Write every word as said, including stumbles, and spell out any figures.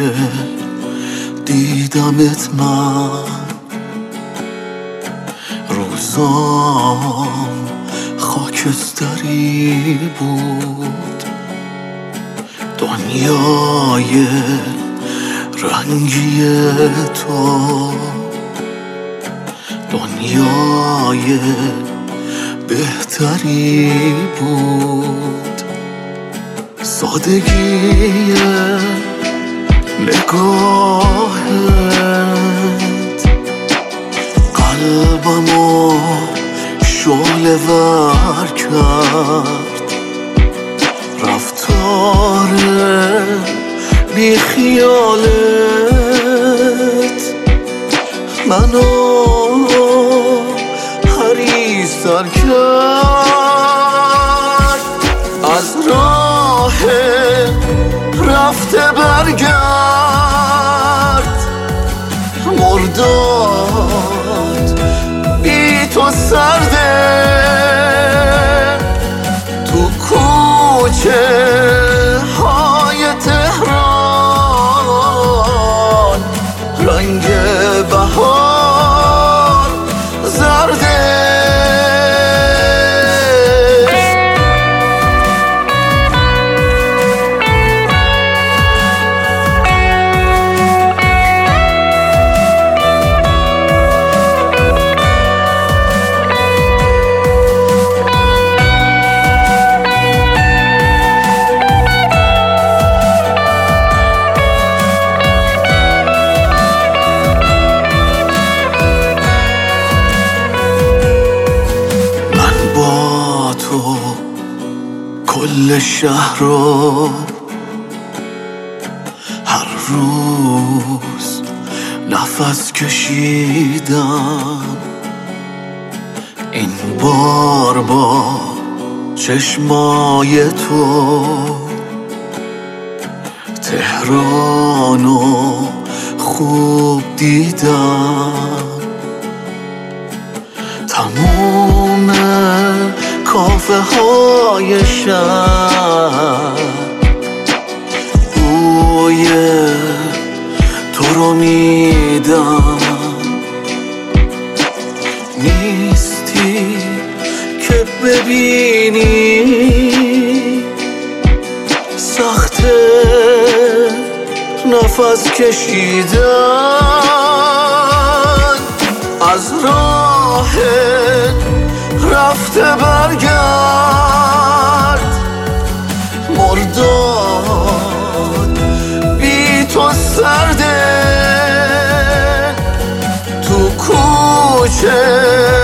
که دیدمت من روزام خاکستری بود، دنیای رنگی تو، دنیای بهتری بود. سادگی نگاهت قلبمو شعله ور کرد، رفتار بی خیالت منو پریسر کرد. از راه رفته برگرد، مرداد بی تو سرده، تو کوچه های تهران رنگ بهار زرده. کل شهر رو هر روز نفس کشیدم، این بار با چشمای تو تهرانو خوب دیدم. تموم کافه های شهر بوی تو رو میدم، نیستی که ببینی سخته نفس کشیدن. از راه رفته برگرد، مرداد بی تو سرده، تو کوچه